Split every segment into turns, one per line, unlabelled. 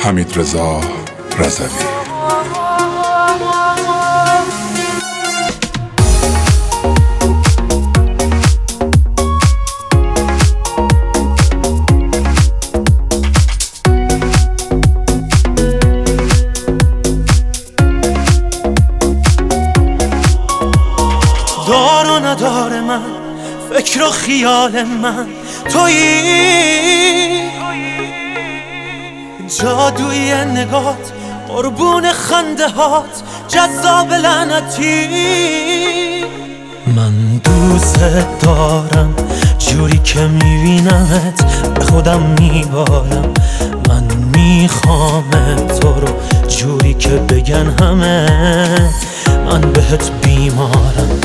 حمیدرضا رضوی.
دار و ندار من، فکر و خیال من تویی، جادوی نگات، قربون خنده هات، جذاب لعنتی. من دوست دارم جوری که میبینمت به خودم میبارم. من میخوام تو رو جوری که بگن همه من بهت بیمارم.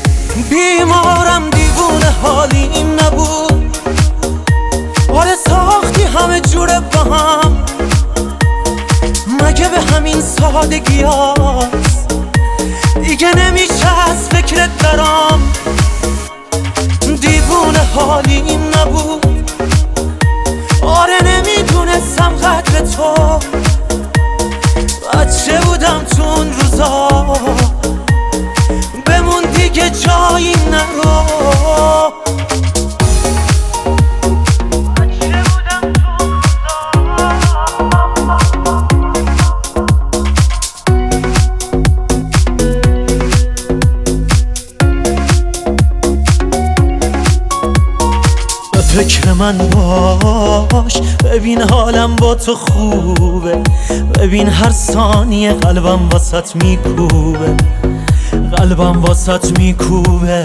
دیوونه حالیم نبود، آره ساختی همه جوره با هم، مگه به همین سادگی هاست دیگه نمیشه از فکرت برام. دیوونه حالیم نبود، آره نمیدونستم قدر تو، بچه بودم تو اون روزا، بمون دیگه جایی نرو. به فکر من باش، ببین حالم با تو خوبه، ببین هر ثانیه قلبم واسط میکوبه، قلبم واسط میکوبه.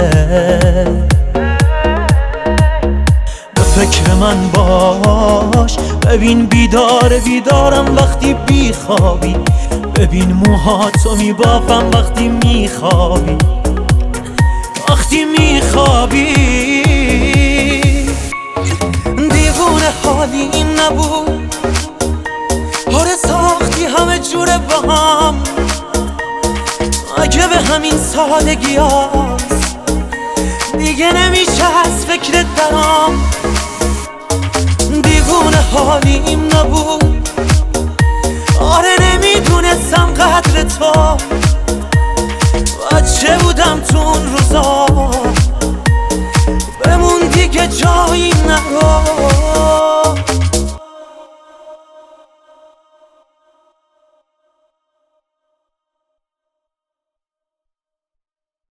به فکر من باش، ببین بیدارم وقتی بیخوابی، ببین موهاتو میبافم وقتی میخوابی، وقتی میخوابی. دیوونه حالیم نبود، آره ساختی همه جوره با هم، مگه به همین سادگی هاست دیگه نمیشه از فکرت برام. دیوونه حالیم نبود، آره نمیدونستم قدر تو، بچه بودم تو اون روزا، بمون دیگه جایی نرو.